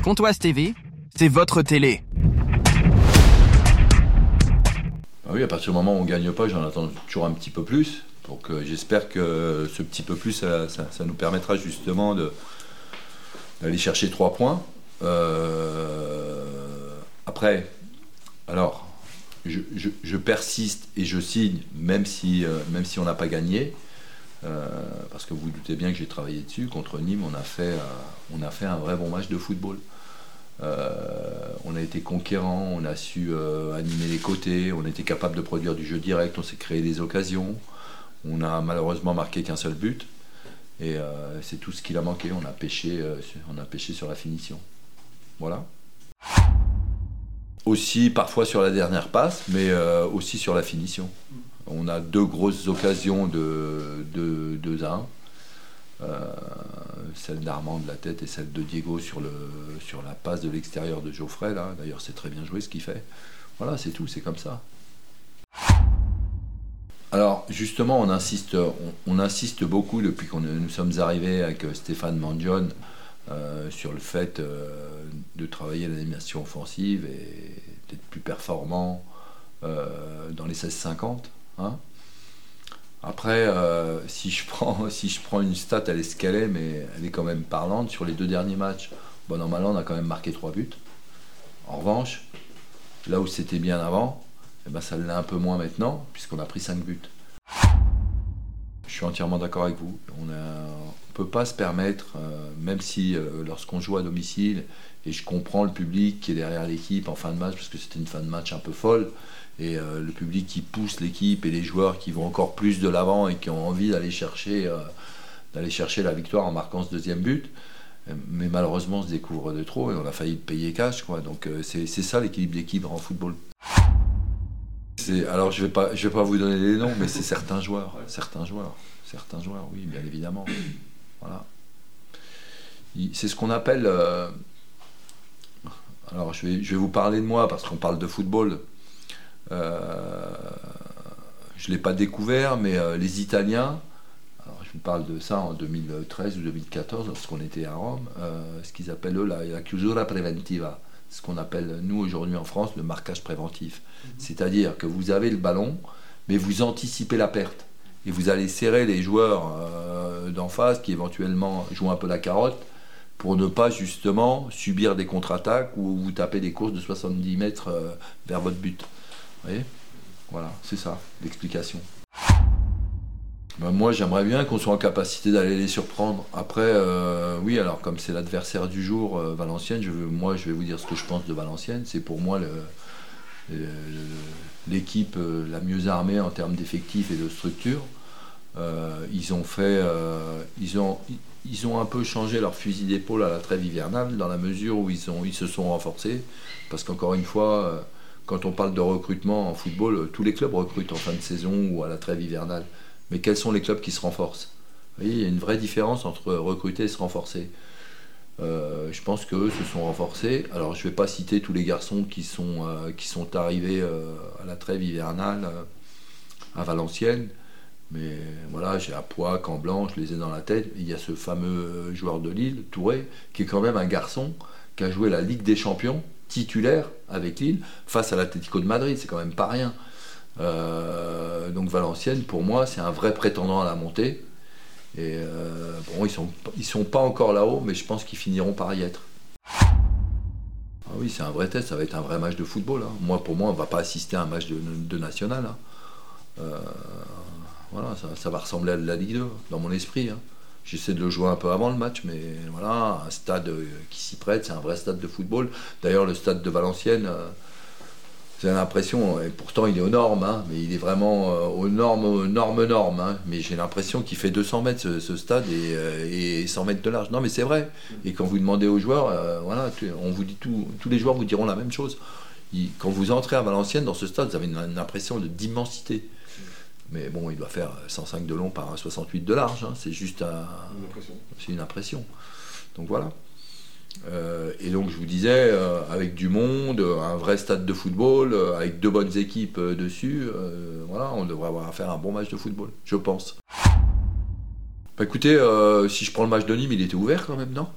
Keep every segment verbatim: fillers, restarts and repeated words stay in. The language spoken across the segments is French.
Pontoise T V, c'est votre télé. Ah oui, à partir du moment où on ne gagne pas, j'en attends toujours un petit peu plus. Donc euh, j'espère que ce petit peu plus, ça, ça, ça nous permettra justement de, d'aller chercher trois points. Euh, après, alors, je, je, je persiste et je signe, même si, euh, même si on n'a pas gagné. Euh, parce que vous, vous doutez bien que j'ai travaillé dessus. Contre Nîmes, on a fait, euh, on a fait un vrai bon match de football. Euh, on a été conquérant, on a su euh, animer les côtés, on a été capable de produire du jeu direct, on s'est créé des occasions. On a malheureusement marqué qu'un seul but. Et euh, c'est tout ce qu'il a manqué. On a pêché, euh, on a pêché sur la finition. Voilà. Aussi parfois sur la dernière passe, mais euh, aussi sur la finition. On a deux grosses occasions de deux à un. Euh, celle d'Armand de la tête et celle de Diego sur, le, sur la passe de l'extérieur de Geoffrey. Là. D'ailleurs, c'est très bien joué ce qu'il fait. Voilà, c'est tout, c'est comme ça. Alors, justement, on insiste, on, on insiste beaucoup depuis que nous sommes arrivés avec Stéphane Mangione euh, sur le fait euh, de travailler l'animation offensive et d'être plus performant euh, dans les seize cinquante. Hein. Après, euh, si, je prends, si je prends une stat, elle est ce qu'elle est, mais elle est quand même parlante. Sur les deux derniers matchs, bon, normalement, on a quand même marqué trois buts. En revanche, là où c'était bien avant, eh ben, ça l'est un peu moins maintenant, puisqu'on a pris cinq buts. Je suis entièrement d'accord avec vous. On ne peut pas se permettre, euh, même si euh, lorsqu'on joue à domicile, et je comprends le public qui est derrière l'équipe en fin de match, parce que c'était une fin de match un peu folle, et euh, le public qui pousse l'équipe et les joueurs qui vont encore plus de l'avant et qui ont envie d'aller chercher, euh, d'aller chercher la victoire en marquant ce deuxième but. Mais malheureusement, on se découvre de trop et on a failli payer cash, quoi. Donc euh, c'est, c'est ça l'équilibre d'équipe en football. C'est, alors je ne vais pas, je vais pas vous donner les noms, mais c'est certains joueurs, certains joueurs, certains joueurs, oui, bien évidemment. Voilà. C'est ce qu'on appelle. Euh, alors je vais, je vais vous parler de moi parce qu'on parle de football. Euh, je ne l'ai pas découvert, mais euh, les Italiens, alors je vous parle de ça en deux mille treize ou deux mille quatorze, lorsqu'on était à Rome, euh, ce qu'ils appellent eux la, la chiusura preventiva, ce qu'on appelle nous aujourd'hui en France le marquage préventif. Mmh. C'est-à-dire que vous avez le ballon, mais vous anticipez la perte. Et vous allez serrer les joueurs euh, d'en face qui éventuellement jouent un peu la carotte pour ne pas justement subir des contre-attaques ou vous taper des courses de soixante-dix mètres euh, vers votre but. Vous voyez ? Voilà, c'est ça, l'explication. Ben moi, j'aimerais bien qu'on soit en capacité d'aller les surprendre. Après, euh, oui, alors comme c'est l'adversaire du jour, euh, Valenciennes, je veux, moi, je vais vous dire ce que je pense de Valenciennes. C'est pour moi le, le, l'équipe la mieux armée en termes d'effectifs et de structure. Euh, ils ont fait, euh, ils ont, ils ont un peu changé leur fusil d'épaule à la trêve hivernale dans la mesure où ils, ont, ils se sont renforcés. Parce qu'encore une fois, euh, quand on parle de recrutement en football, tous les clubs recrutent en fin de saison ou à la trêve hivernale. Mais quels sont les clubs qui se renforcent ? Vous voyez, il y a une vraie différence entre recruter et se renforcer. Euh, je pense qu'eux se sont renforcés. Alors, je ne vais pas citer tous les garçons qui sont, euh, qui sont arrivés euh, à la trêve hivernale euh, à Valenciennes. Mais voilà, j'ai à Poix, Camp-Blanc, je les ai dans la tête. Il y a ce fameux joueur de Lille, Touré, qui est quand même un garçon qui a joué la Ligue des Champions, titulaire avec Lille, face à l'Atlético de Madrid. C'est quand même pas rien. Euh, donc Valenciennes, pour moi, c'est un vrai prétendant à la montée. Et euh, bon, ils sont, ils sont pas encore là-haut, mais je pense qu'ils finiront par y être. Ah oui, c'est un vrai test, ça va être un vrai match de football. Hein. Moi, pour moi, on va pas assister à un match de, de national. Hein. Euh, voilà, ça, ça va ressembler à de la Ligue deux, dans mon esprit. Hein. J'essaie de le jouer un peu avant le match, mais voilà, un stade qui s'y prête, c'est un vrai stade de football. D'ailleurs, le stade de Valenciennes, euh, j'ai l'impression, et pourtant il est aux normes, hein, mais il est vraiment euh, aux normes, aux normes, normes. Hein, mais j'ai l'impression qu'il fait deux cents mètres ce, ce stade et, euh, et cent mètres de large. Non, mais c'est vrai. Et quand vous demandez aux joueurs, euh, voilà, on vous dit tout, tous les joueurs vous diront la même chose. Il, quand vous entrez à Valenciennes dans ce stade, vous avez une, une impression de, d'immensité. Mais bon, il doit faire cent cinq de long par soixante-huit de large. Hein, c'est juste un, une impression. C'est une impression. Donc voilà. Euh, et donc je vous disais, euh, avec du monde, un vrai stade de football, euh, avec deux bonnes équipes euh, dessus, euh, voilà, on devrait avoir à faire un bon match de football, je pense. Bah, écoutez, euh, si je prends le match de Nîmes, il était ouvert quand même, non ? Oui.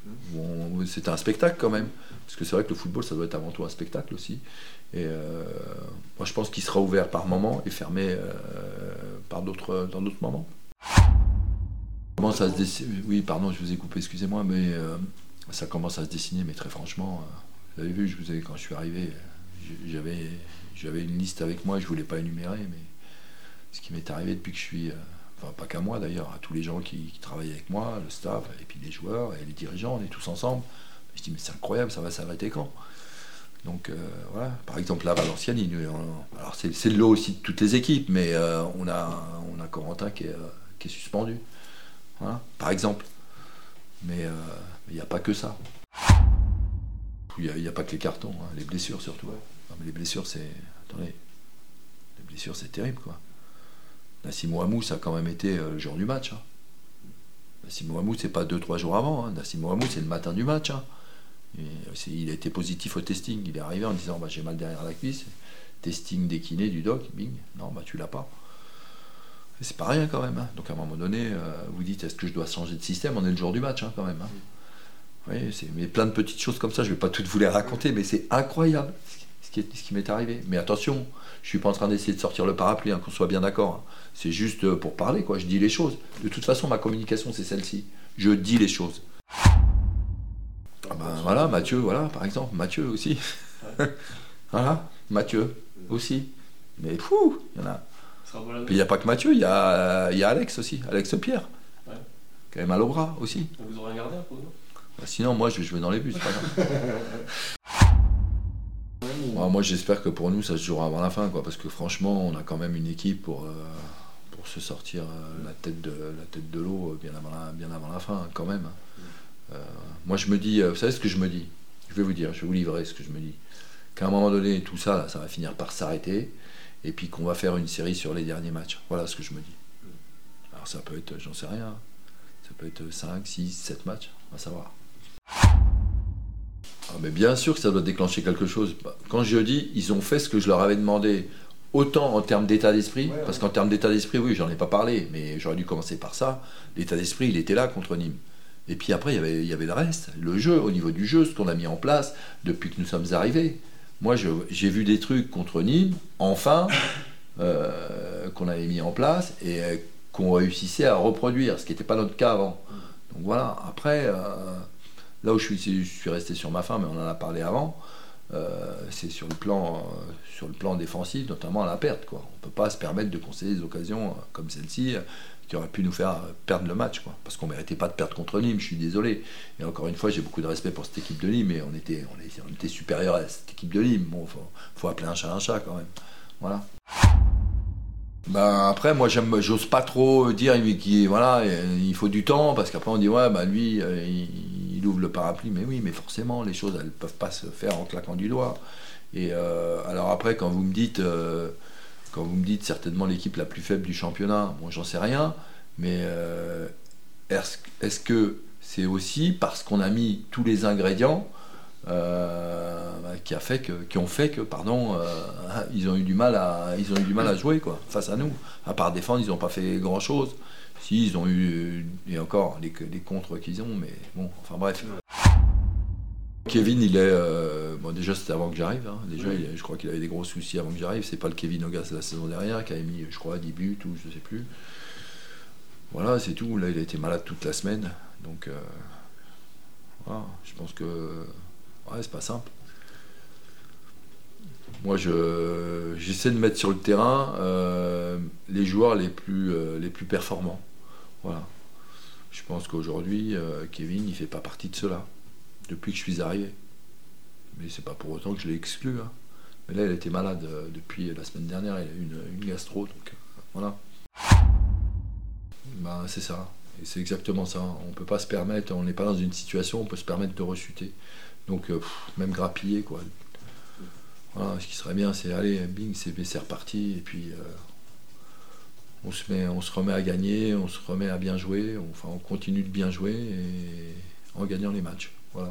On, c'était un spectacle quand même. Parce que c'est vrai que le football, ça doit être avant tout un spectacle aussi. Et euh, moi, je pense qu'il sera ouvert par moments et fermé euh, par d'autres, dans d'autres moments. Comment ça se dessine ? Oui, pardon, je vous ai coupé, excusez-moi, mais euh, ça commence à se dessiner, mais très franchement, euh, vous avez vu, je vous ai, quand je suis arrivé, j'avais, j'avais une liste avec moi, je ne voulais pas énumérer, mais ce qui m'est arrivé depuis que je suis, euh, enfin pas qu'à moi d'ailleurs, à tous les gens qui, qui travaillent avec moi, le staff, et puis les joueurs, et les dirigeants, on est tous ensemble. Je dis, mais c'est incroyable, ça va s'arrêter quand ? Donc euh, voilà, par exemple, là, Valenciennes, il, on, alors c'est, c'est le lot aussi de toutes les équipes, mais euh, on, a, on a Corentin qui est, euh, qui est suspendu. Voilà, par exemple. Mais il euh, n'y a pas que ça. Il n'y a, a pas que les cartons, hein, les blessures surtout. Non, mais les blessures, c'est. Attendez. Les blessures, c'est terrible, quoi. Nassim Ouamou, ça a quand même été euh, le jour du match. Hein. Nassim Ouamou, c'est pas deux trois jours avant. Hein. Nassim Ouamou, c'est le matin du match. Hein. Et, c'est, il a été positif au testing. Il est arrivé en disant bah, j'ai mal derrière la cuisse. Testing des kinés, du doc. Bing. Non, bah tu l'as pas. C'est pas rien quand même. Hein. Donc à un moment donné, euh, vous dites est-ce que je dois changer de système ? On est le jour du match hein, quand même. Hein. Oui, c'est mais plein de petites choses comme ça. Je vais pas toutes vous les raconter, mais c'est incroyable ce qui, est, ce qui m'est arrivé. Mais attention, je suis pas en train d'essayer de sortir le parapluie, hein, qu'on soit bien d'accord. Hein. C'est juste pour parler, quoi. Je dis les choses. De toute façon, ma communication c'est celle-ci. Je dis les choses. Ah ben, voilà, Mathieu, voilà, par exemple, Mathieu aussi. Voilà, Mathieu aussi. Mais fou, il y en a. Puis il n'y a pas que Mathieu, il y a, il y a Alex aussi, Alex Pierre. Ouais. Quand même mal au bras aussi. Vous aurez regardé un peu, non ? Bah, sinon, moi je vais jouer dans les buts, c'est pas grave. Bon, moi j'espère que pour nous ça se jouera avant la fin, quoi, parce que franchement, on a quand même une équipe pour, euh, pour se sortir euh, la, tête de, la tête de l'eau bien avant la, bien avant la fin, quand même. Euh, moi je me dis, vous savez ce que je me dis ? Je vais vous dire, je vais vous livrer ce que je me dis. Qu'à un moment donné, tout ça, là, ça va finir par s'arrêter. Et puis qu'on va faire une série sur les derniers matchs. Voilà ce que je me dis. Alors ça peut être, j'en sais rien, ça peut être cinq, six, sept matchs, on va savoir. Ah, mais bien sûr que ça doit déclencher quelque chose. Quand je dis, ils ont fait ce que je leur avais demandé, autant en termes d'état d'esprit, ouais, ouais. Parce qu'en termes d'état d'esprit, oui, j'en ai pas parlé, mais j'aurais dû commencer par ça. L'état d'esprit, il était là contre Nîmes. Et puis après, il y avait, il y avait le reste, le jeu, au niveau du jeu, ce qu'on a mis en place depuis que nous sommes arrivés. Moi, je, j'ai vu des trucs contre Nîmes, enfin, euh, qu'on avait mis en place et euh, qu'on réussissait à reproduire, ce qui n'était pas notre cas avant. Donc voilà, après, euh, là où je suis, je suis resté sur ma fin, mais on en a parlé avant, euh, c'est sur le, plan, euh, sur le plan défensif, notamment à la perte, quoi. On ne peut pas se permettre de concéder des occasions euh, comme celle-ci, euh, qui auraient pu nous faire perdre le match, quoi. Parce qu'on ne méritait pas de perdre contre Nîmes, je suis désolé. Et encore une fois, j'ai beaucoup de respect pour cette équipe de Nîmes, mais on était, on était, on était supérieur à cette équipe de Nîmes. Bon, faut, faut appeler un chat un chat quand même. Voilà. Ben, après, moi, j'aime, j'ose pas trop dire qu'il voilà, il faut du temps, parce qu'après on dit ouais, ben, lui, il, il ouvre le parapluie. Mais oui, mais forcément, les choses, elles ne peuvent pas se faire en claquant du doigt. Et euh, alors après, quand vous me dites... Euh, Quand vous me dites certainement l'équipe la plus faible du championnat, bon, j'en sais rien, mais euh, est-ce, est-ce que c'est aussi parce qu'on a mis tous les ingrédients euh, qui, a fait que, qui ont fait que, pardon, euh, ils ont eu du mal à, ils ont eu du mal à jouer, quoi, face à nous. À part défendre, ils n'ont pas fait grand-chose. Si, ils ont eu, et encore, les, les contres qu'ils ont, mais bon, enfin bref. Kevin, il est. Euh, bon, déjà, c'était avant que j'arrive. Hein. Déjà, oui. il, je crois qu'il avait des gros soucis avant que j'arrive. C'est pas le Kevin Augas de la saison dernière qui avait mis, je crois, dix buts ou je sais plus. Voilà, c'est tout. Là, il a été malade toute la semaine. Donc, euh, voilà, je pense que. Ouais, c'est pas simple. Moi, je, j'essaie de mettre sur le terrain euh, les joueurs les plus, euh, les plus performants. Voilà. Je pense qu'aujourd'hui, euh, Kevin, il fait pas partie de ceux-là. Depuis que je suis arrivé. Mais c'est pas pour autant que je l'ai exclu. Hein. Mais là, il était malade euh, depuis la semaine dernière, il a eu une, une gastro, donc euh, voilà. Ben, c'est ça. Et c'est exactement ça. On peut pas se permettre, on n'est pas dans une situation où on peut se permettre de rechuter. Donc, euh, pff, même grappiller, quoi. Voilà, ce qui serait bien, c'est aller, bing, c'est, c'est reparti, et puis euh, on, se met, on se remet à gagner, on se remet à bien jouer, on, enfin, on continue de bien jouer et, en gagnant les matchs. Voilà.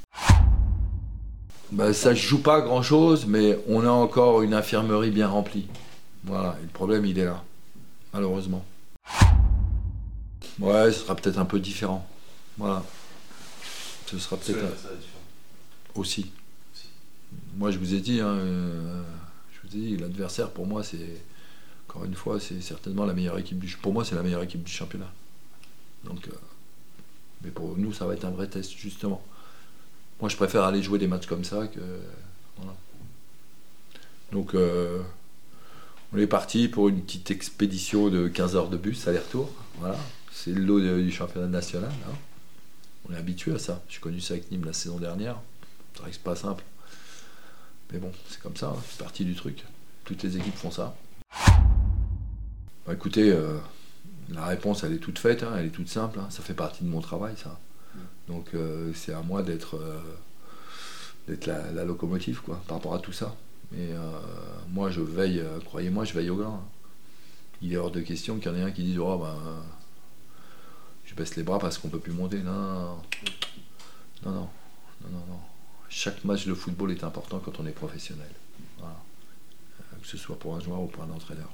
Ben, ça ne joue pas grand chose, mais on a encore une infirmerie bien remplie. Voilà, et le problème il est là, malheureusement. Ouais, ce sera peut-être un peu différent. Voilà. ce sera peut-être un... aussi. Moi, je vous ai dit, hein, euh, je vous ai dit, l'adversaire pour moi, c'est encore une fois, c'est certainement la meilleure équipe du. Pour moi, c'est la meilleure équipe du championnat. Donc, euh, mais pour nous, ça va être un vrai test justement. Moi, je préfère aller jouer des matchs comme ça que. Voilà. Donc, euh, on est parti pour une petite expédition de quinze heures de bus aller-retour. Voilà, c'est le lot de, du championnat national. Hein. On est habitué à ça. J'ai connu ça avec Nîmes la saison dernière. C'est vrai que c'est pas simple. Mais bon, c'est comme ça, hein. C'est partie du truc. Toutes les équipes font ça. Bah, écoutez, euh, la réponse, elle est toute faite, hein, elle est toute simple. Hein. Ça fait partie de mon travail, ça. Donc, euh, c'est à moi d'être, euh, d'être la, la locomotive, quoi, par rapport à tout ça. Mais euh, moi, je veille, euh, croyez-moi, je veille au gars. Hein. Il est hors de question qu'il y en ait un qui dise « Oh, ben, je baisse les bras parce qu'on peut plus monter. » Non, non, non, non, non, non, non. Chaque match de football est important quand on est professionnel. Voilà. Que ce soit pour un joueur ou pour un entraîneur.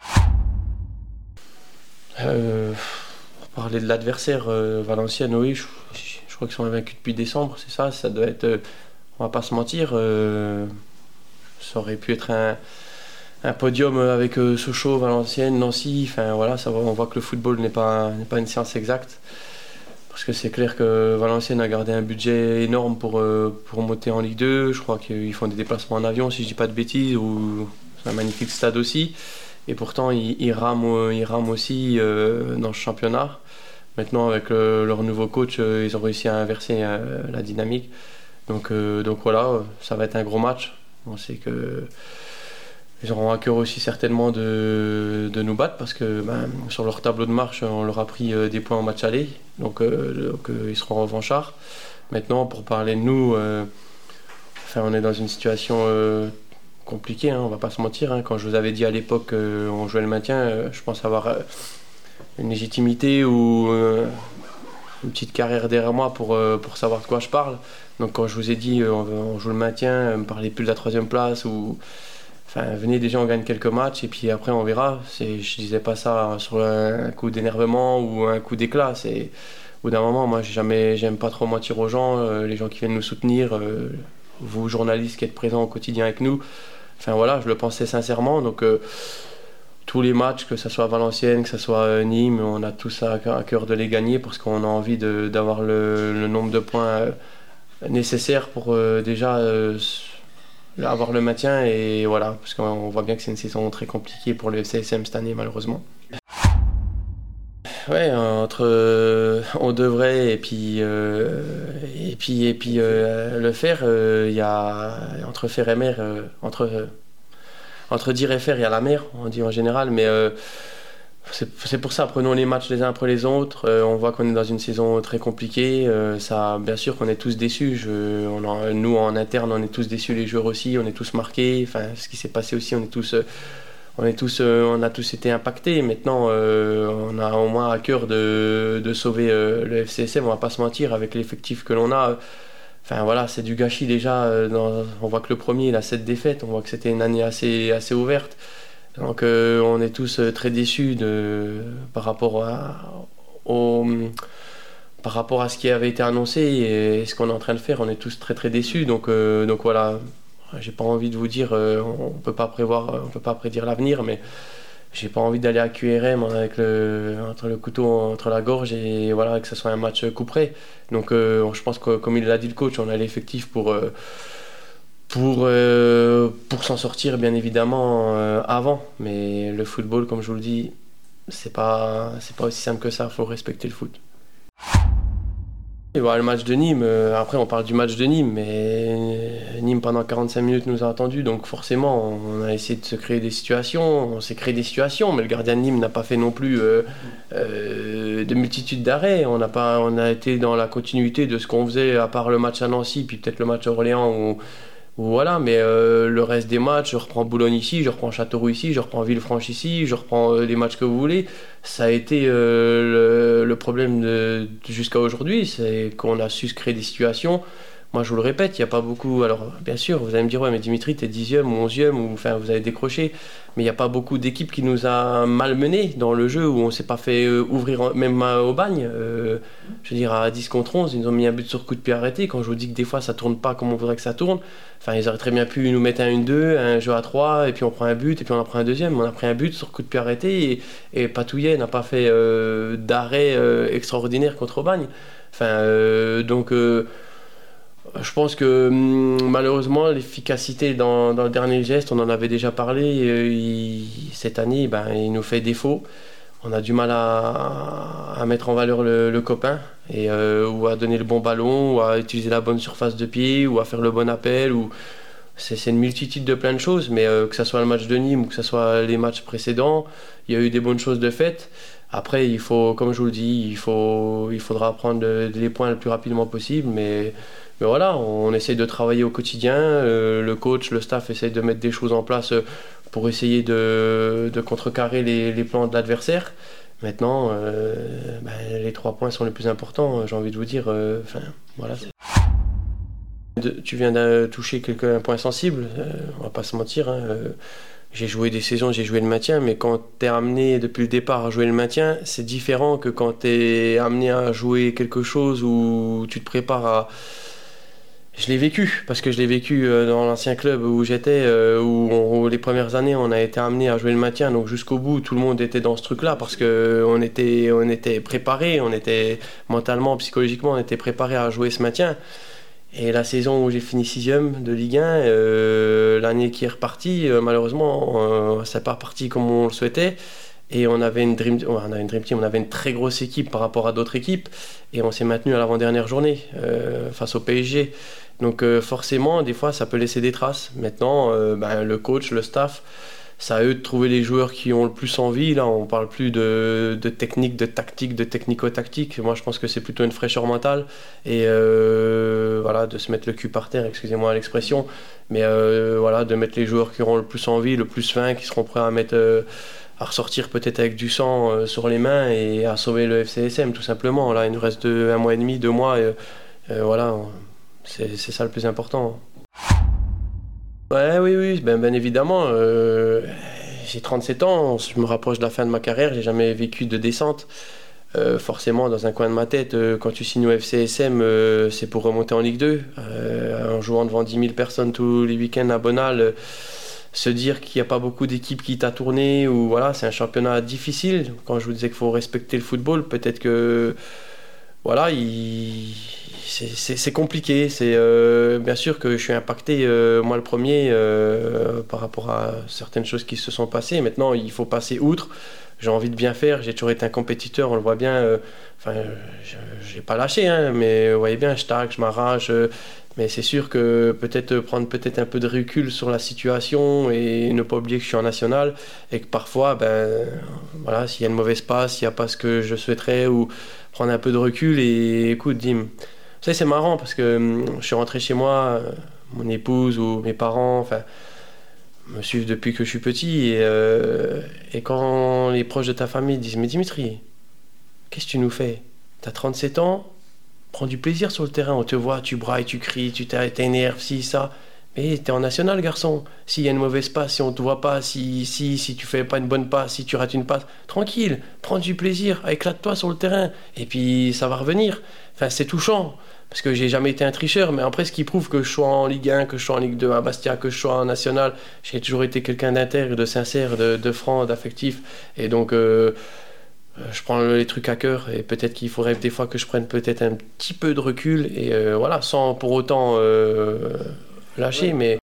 Euh, pour parler de l'adversaire, euh, Valenciennes, oui, je, je crois qu'ils sont vaincus depuis décembre, c'est ça. Ça doit être, euh, on va pas se mentir, euh, ça aurait pu être un, un podium avec euh, Sochaux, Valenciennes, Nancy. Enfin voilà, ça va, on voit que le football n'est pas, n'est pas une science exacte. Parce que c'est clair que Valenciennes a gardé un budget énorme pour, euh, pour monter en Ligue deux. Je crois qu'ils font des déplacements en avion, si je dis pas de bêtises, ou c'est un magnifique stade aussi. Et pourtant, ils, ils, rament, ils rament aussi euh, dans ce championnat. Maintenant, avec euh, leur nouveau coach, euh, ils ont réussi à inverser euh, la dynamique. Donc, euh, donc voilà, ça va être un gros match. On sait que ils auront à cœur aussi certainement de, de nous battre parce que ben, sur leur tableau de marche, on leur a pris euh, des points en match aller. Donc, euh, donc euh, ils seront revanchards. Maintenant, pour parler de nous, euh, enfin, on est dans une situation euh, compliquée, hein, on va pas se mentir. Hein. Quand je vous avais dit à l'époque qu'on euh, jouait le maintien, euh, je pense avoir euh, une légitimité ou euh, une petite carrière derrière moi pour, euh, pour savoir de quoi je parle. Donc quand je vous ai dit euh, on, on joue le maintien, ne me parlez plus de la troisième place ou... Enfin, venez déjà, on gagne quelques matchs et puis après on verra. C'est, je disais pas ça sur un coup d'énervement ou un coup d'éclat. C'est, au bout d'un moment, moi j'ai jamais, j'aime pas trop mentir aux gens, euh, les gens qui viennent nous soutenir, euh, vous journalistes qui êtes présents au quotidien avec nous. Enfin voilà, je le pensais sincèrement. Donc euh, tous les matchs, que ce soit Valenciennes, que ce soit euh, Nîmes, on a tous à, à cœur de les gagner parce qu'on a envie de, d'avoir le, le nombre de points euh, nécessaires pour euh, déjà. Euh, avoir le maintien et voilà, parce qu'on voit bien que c'est une saison très compliquée pour le F C S M cette année malheureusement. Ouais, entre euh, on devrait et puis euh, et puis et puis euh, le faire, il euh, y a entre faire et mer, euh, entre euh, entre dire et faire, il y a la mer, on dit en général, mais euh, C'est, c'est pour ça, prenons les matchs les uns après les autres. Euh, on voit qu'on est dans une saison très compliquée. Euh, ça, bien sûr qu'on est tous déçus. Je, on en, nous, en interne, on est tous déçus, les joueurs aussi. On est tous marqués. Enfin, ce qui s'est passé aussi, on est tous, on est tous, on a tous été impactés. Maintenant, euh, on a au moins à cœur de, de sauver euh, le F C S M. On va pas se mentir, avec l'effectif que l'on a. Enfin voilà, c'est du gâchis déjà. Dans, on voit que le premier, il a sept défaites. On voit que c'était une année assez, assez ouverte. Donc euh, on est tous euh, très déçus de, par, rapport à, au, par rapport à ce qui avait été annoncé et ce qu'on est en train de faire. On est tous très très déçus. Donc, euh, donc voilà, j'ai pas envie de vous dire, euh, on peut pas prévoir, on peut pas prédire l'avenir, mais j'ai pas envie d'aller à Q R M avec le, entre le couteau entre la gorge et voilà, que ce soit un match coup près. Donc euh, je pense que comme il l'a dit le coach, on a l'effectif pour... Euh, Pour, euh, pour s'en sortir bien évidemment euh, avant, mais le football, comme je vous le dis, c'est pas, c'est pas aussi simple que ça, il faut respecter le foot. Et voilà, le match de Nîmes, euh, après on parle du match de Nîmes, mais Nîmes pendant quarante-cinq minutes nous a attendus, donc forcément on a essayé de se créer des situations, on s'est créé des situations, mais le gardien de Nîmes n'a pas fait non plus euh, euh, de multitude d'arrêts, on a, pas, on a été dans la continuité de ce qu'on faisait à part le match à Nancy, puis peut-être le match à Orléans où Voilà, mais euh, le reste des matchs, je reprends Boulogne ici, je reprends Châteauroux ici, je reprends Villefranche ici, je reprends euh, les matchs que vous voulez. Ça a été euh, le, le problème de, de jusqu'à aujourd'hui, c'est qu'on a su se créer des situations moi je vous le répète, il n'y a pas beaucoup, alors bien sûr vous allez me dire ouais mais Dimitri t'es dixième ou onzième ou enfin vous avez décroché, mais il n'y a pas beaucoup d'équipes qui nous a malmenés dans le jeu où on ne s'est pas fait euh, ouvrir en, même euh, au bagne, euh, je veux dire à dix contre onze ils nous ont mis un but sur coup de pied arrêté, quand je vous dis que des fois ça tourne pas comme on voudrait que ça tourne, enfin ils auraient très bien pu nous mettre un un deux, un jeu à trois et puis on prend un but et puis on en prend un deuxième, on a pris un but sur coup de pied arrêté et, et Patouillet n'a pas fait euh, d'arrêt euh, extraordinaire contre Aubagne, enfin euh, donc euh, je pense que malheureusement l'efficacité dans, dans le dernier geste, on en avait déjà parlé, il, cette année ben, il nous fait défaut. On a du mal à, à mettre en valeur le, le copain et, euh, ou à donner le bon ballon ou à utiliser la bonne surface de pied ou à faire le bon appel. Ou... C'est, c'est une multitude de plein de choses, mais euh, que ce soit le match de Nîmes ou que ce soit les matchs précédents, il y a eu des bonnes choses de fait. Après, il faut, comme je vous le dis, il, faut, il faudra prendre les points le plus rapidement possible, mais... Mais voilà, on essaye de travailler au quotidien, euh, le coach, le staff essaye de mettre des choses en place pour essayer de, de contrecarrer les, les plans de l'adversaire. Maintenant, euh, ben, les trois points sont les plus importants, j'ai envie de vous dire. Euh, voilà. De, tu viens de toucher quelques, un point sensible, euh, on va pas se mentir. Hein, euh, j'ai joué des saisons, j'ai joué le maintien, mais quand tu es amené depuis le départ à jouer le maintien, c'est différent que quand tu es amené à jouer quelque chose où tu te prépares à... Je l'ai vécu, parce que je l'ai vécu dans l'ancien club où j'étais, où, on, où les premières années on a été amené à jouer le maintien, donc jusqu'au bout tout le monde était dans ce truc-là, parce qu'on était, on était préparé, on était mentalement, psychologiquement, on était préparé à jouer ce maintien. Et la saison où j'ai fini sixième de Ligue un, euh, l'année qui est repartie, euh, malheureusement, euh, ça n'est pas reparti comme on le souhaitait. Et on avait une dream, on avait une dream team, on avait une très grosse équipe par rapport à d'autres équipes, et on s'est maintenu à l'avant-dernière journée euh, face au P S G. Donc euh, forcément, des fois, ça peut laisser des traces. Maintenant, euh, ben, le coach, le staff, c'est à eux de trouver les joueurs qui ont le plus envie. Là, on parle plus de, de technique, de tactique, de technico-tactique. Moi, je pense que c'est plutôt une fraîcheur mentale et euh, voilà, de se mettre le cul par terre, excusez-moi l'expression, mais euh, voilà, de mettre les joueurs qui auront le plus envie, le plus faim, qui seront prêts à mettre euh, à ressortir peut-être avec du sang euh, sur les mains et à sauver le F C S M tout simplement. Là, il nous reste deux, un mois et demi, deux mois, et, euh, voilà, c'est, c'est ça le plus important. Ouais, oui, oui, ben, ben évidemment. Euh, j'ai trente-sept ans, je me rapproche de la fin de ma carrière, j'ai jamais vécu de descente. Euh, forcément, dans un coin de ma tête, euh, quand tu signes au F C S M, euh, c'est pour remonter en Ligue deux. Euh, en jouant devant dix mille personnes tous les week-ends à Bonal, euh, se dire qu'il n'y a pas beaucoup d'équipes qui t'a tourné, ou voilà, c'est un championnat difficile. Quand je vous disais qu'il faut respecter le football, peut-être que voilà, il... c'est, c'est, c'est compliqué. C'est euh, bien sûr que je suis impacté, euh, moi le premier, euh, par rapport à certaines choses qui se sont passées. Maintenant, il faut passer outre. J'ai envie de bien faire. J'ai toujours été un compétiteur, on le voit bien. Euh, enfin, je n'ai pas lâché, hein, mais vous voyez bien, je tague, je m'arrache. Euh, mais c'est sûr que peut-être prendre peut-être un peu de recul sur la situation et ne pas oublier que je suis en national et que parfois, ben, voilà, s'il y a une mauvaise passe, s'il n'y a pas ce que je souhaiterais, ou prendre un peu de recul et écoute, Dim. Ça, c'est marrant parce que je suis rentré chez moi, mon épouse ou mes parents, enfin, me suivent depuis que je suis petit et, euh, et quand les proches de ta famille disent « Mais Dimitri, qu'est-ce que tu nous fais ? T'as trente-sept ans ? Prends du plaisir sur le terrain, on te voit, tu brailles, tu cries, tu t'énerves, si, ça. Mais t'es en national, garçon. S'il y a une mauvaise passe, si on te voit pas, si, si, si tu fais pas une bonne passe, si tu rates une passe, tranquille, prends du plaisir, éclate-toi sur le terrain. Et puis ça va revenir. Enfin, c'est touchant, parce que j'ai jamais été un tricheur, mais après, ce qui prouve que je sois en Ligue un, que je sois en Ligue deux à Bastia, que je sois en national, j'ai toujours été quelqu'un d'intègre, de sincère, de, de franc, d'affectif. Et donc... Euh, je prends les trucs à cœur et peut-être qu'il faudrait des fois que je prenne peut-être un petit peu de recul et euh, voilà, sans pour autant euh, lâcher, ouais. Mais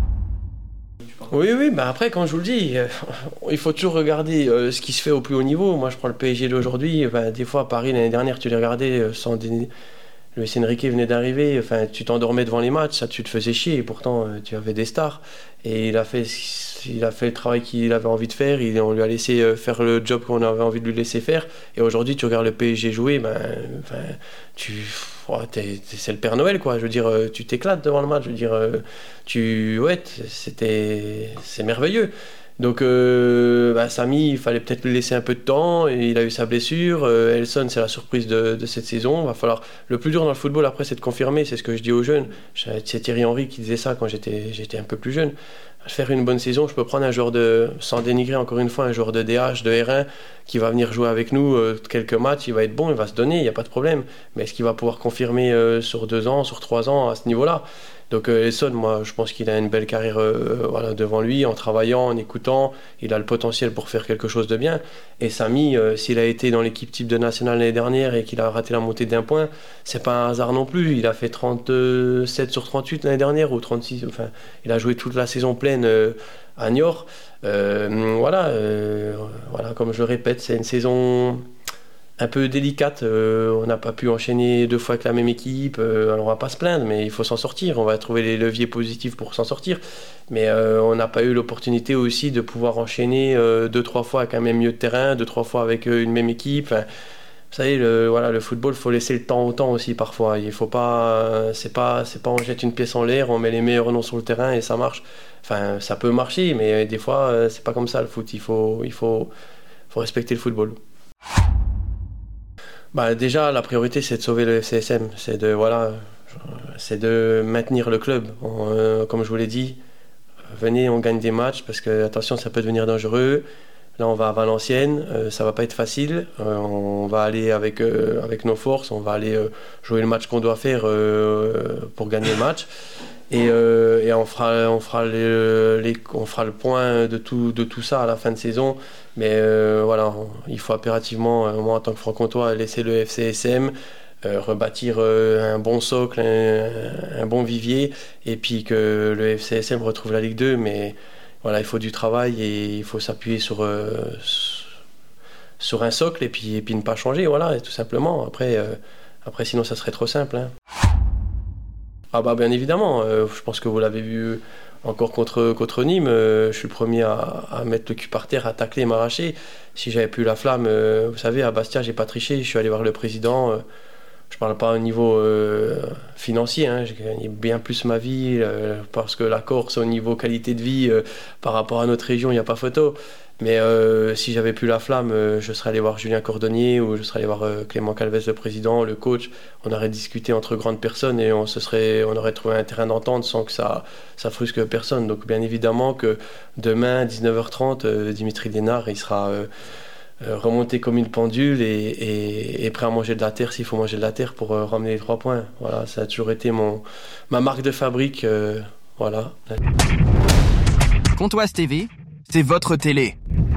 oui, oui, bah après, quand je vous le dis, euh, il faut toujours regarder euh, ce qui se fait au plus haut niveau. Moi, je prends le P S G d'aujourd'hui, bah, des fois, Paris, l'année dernière, tu les regardais euh, sans des... Luis Enrique venait d'arriver, enfin, tu t'endormais devant les matchs, ça tu te faisais chier, et pourtant euh, tu avais des stars. Et il a fait, il a fait le travail qu'il avait envie de faire, il, on lui a laissé euh, faire le job qu'on avait envie de lui laisser faire. Et aujourd'hui, tu regardes le P S G jouer, ben, enfin, tu, oh, t'es, t'es, c'est le Père Noël, quoi. Je veux dire, euh, tu t'éclates devant le match. Je veux dire, euh, tu, ouais, c'était, c'est merveilleux. Donc euh, bah, Samy, il fallait peut-être lui laisser un peu de temps, et il a eu sa blessure. euh, Elson, c'est la surprise de, de cette saison. Va falloir... Le plus dur dans le football après, c'est de confirmer, c'est ce que je dis aux jeunes. C'est Thierry Henry qui disait ça quand j'étais, j'étais un peu plus jeune. Faire une bonne saison, je peux prendre un joueur de, sans dénigrer encore une fois, un joueur de D H, de R un qui va venir jouer avec nous euh, quelques matchs, il va être bon, il va se donner, il n'y a pas de problème. Mais est-ce qu'il va pouvoir confirmer euh, sur deux ans, sur trois ans à ce niveau-là? Donc euh, Elson, moi je pense qu'il a une belle carrière euh, voilà, devant lui, en travaillant, en écoutant, il a le potentiel pour faire quelque chose de bien. Et Samy, euh, s'il a été dans l'équipe type de nationale l'année dernière et qu'il a raté la montée d'un point, c'est pas un hasard non plus. Il a fait trente-sept sur trente-huit l'année dernière, ou trente-six, enfin il a joué toute la saison pleine euh, à Niort. Euh, voilà, euh, voilà, comme je le répète, c'est une saison un peu délicate. Euh, on n'a pas pu enchaîner deux fois avec la même équipe. Euh, alors on va pas se plaindre, mais il faut s'en sortir. On va trouver les leviers positifs pour s'en sortir. Mais euh, on n'a pas eu l'opportunité aussi de pouvoir enchaîner euh, deux, trois fois avec un même milieu de terrain, deux, trois fois avec euh, une même équipe. Enfin, vous savez, le, voilà, le football, il faut laisser le temps au temps aussi parfois. Il faut pas, euh, c'est pas, c'est pas on jette une pièce en l'air, on met les meilleurs noms sur le terrain et ça marche. Enfin, ça peut marcher, mais des fois, euh, c'est pas comme ça le foot. Il faut, il faut, faut respecter le football. Bah, déjà, la priorité, c'est de sauver le F C S M. C'est de, voilà, c'est de maintenir le club. On, euh, comme je vous l'ai dit, venez, on gagne des matchs parce que, attention, ça peut devenir dangereux. Là, on va à Valenciennes, euh, ça va pas être facile. Euh, on va aller avec, euh, avec nos forces, on va aller euh, jouer le match qu'on doit faire euh, pour gagner le match. Et, euh, et on, fera, on, fera les, les, on fera le point de tout, de tout ça à la fin de saison. Mais euh, voilà, il faut impérativement, moi en tant que franc-comtois, laisser le F C S M, euh, rebâtir euh, un bon socle, un, un bon vivier, et puis que le F C S M retrouve la Ligue deux. Mais voilà, il faut du travail et il faut s'appuyer sur, euh, sur un socle et puis, et puis ne pas changer, voilà, tout simplement. Après, euh, après sinon, ça serait trop simple. Hein. Ah bah bien évidemment, euh, je pense que vous l'avez vu encore contre, contre Nîmes, euh, je suis le premier à, à mettre le cul par terre, à tacler, m'arracher. Si j'avais plus la flamme, euh, vous savez, à Bastia, j'ai pas triché, je suis allé voir le président. Euh, je parle pas au niveau euh, financier, hein, j'ai gagné bien plus ma vie, euh, parce que la Corse, au niveau qualité de vie, euh, par rapport à notre région, il n'y a pas photo. Mais euh, si j'avais plus la flamme, euh, je serais allé voir Julien Cordonnier ou je serais allé voir euh, Clément Calvez, le président, le coach. On aurait discuté entre grandes personnes et on, se serait, on aurait trouvé un terrain d'entente sans que ça, ça frusque personne. Donc bien évidemment que demain, dix-neuf heures trente, euh, Dimitri Lénard, il sera euh, euh, remonté comme une pendule et, et, et prêt à manger de la terre s'il faut manger de la terre pour euh, ramener les trois points. Voilà, ça a toujours été mon, ma marque de fabrique. Euh, voilà. Comtoise T V, c'est votre télé.